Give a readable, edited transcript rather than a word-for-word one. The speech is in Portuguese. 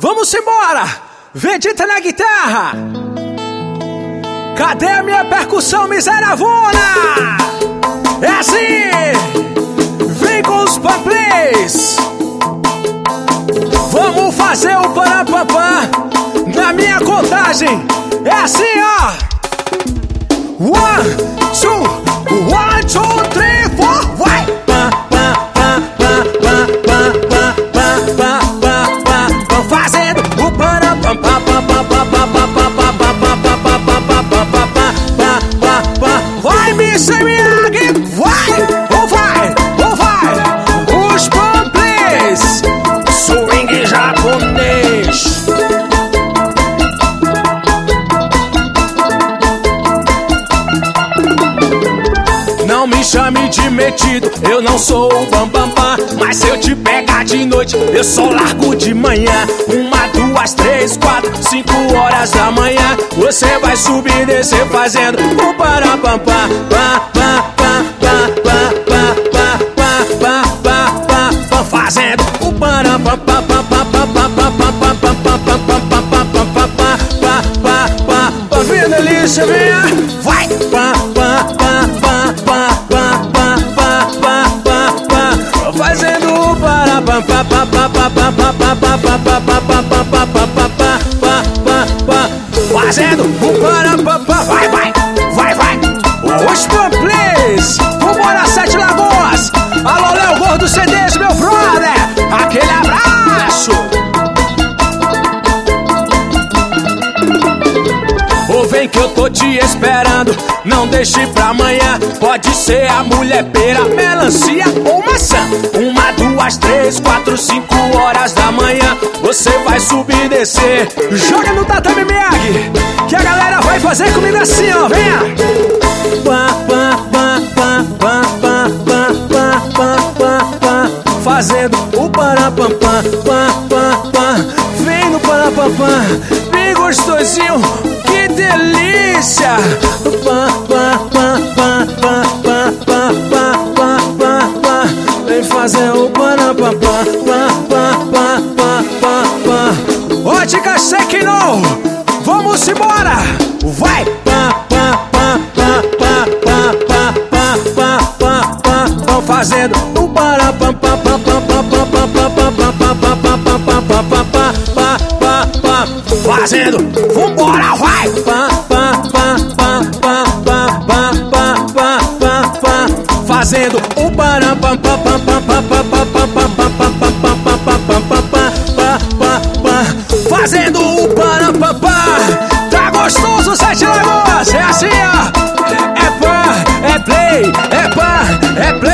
Vamos embora! Vegeta na guitarra! Cadê a minha percussão miseravona? É assim! Vem com os pamplês! Vamos fazer o parapampam na minha contagem! É assim, ó! 1, 2, 3, 4, vai! Fazendo o parapampam. Vai, Mr. Miyagi! Vai! Ou vai! Ou vai! Os pamplês! Swing japonês! Não me chame de metido, eu não sou o bambambam. Mas se eu te pegar de noite, eu só largo de manhã. 1, 2, 3, 4, 5 horas da manhã. Você vai subir e descer fazendo o parapampam. Fazendo o parapampam. Vem, delícia, venha! Vai! Fazendo o parapampam. Fazendo o parapampam. Vai, vai, vai, vai. Os pamplês. Vambora, Sete Lagoas. Alô, Léo Gordo CDs, meu brother. Aquele abraço. Ou vem que eu tô te esperando, não deixe pra amanhã. Pode ser a mulher pera, melancia ou maçã. 1, 2, 3, 4, 5 horas da manhã. Você vai subir e descer. Joga no tatame Miyagi, que a galera vai fazer comigo assim, ó. Venha! Fazendo o parapampam. Vem no parapampam, bem gostosinho. Que delícia! Vem fazer o parapampam. Ótica Sekino, vamos embora! Vai! Fazendo o parapampam. Fazendo, vambora, vai! Fazendo o parapampam. Fazendo o parapampam. Tá gostoso, Sete Lagoas? É assim, ó. É pá, é play, é pá, é play.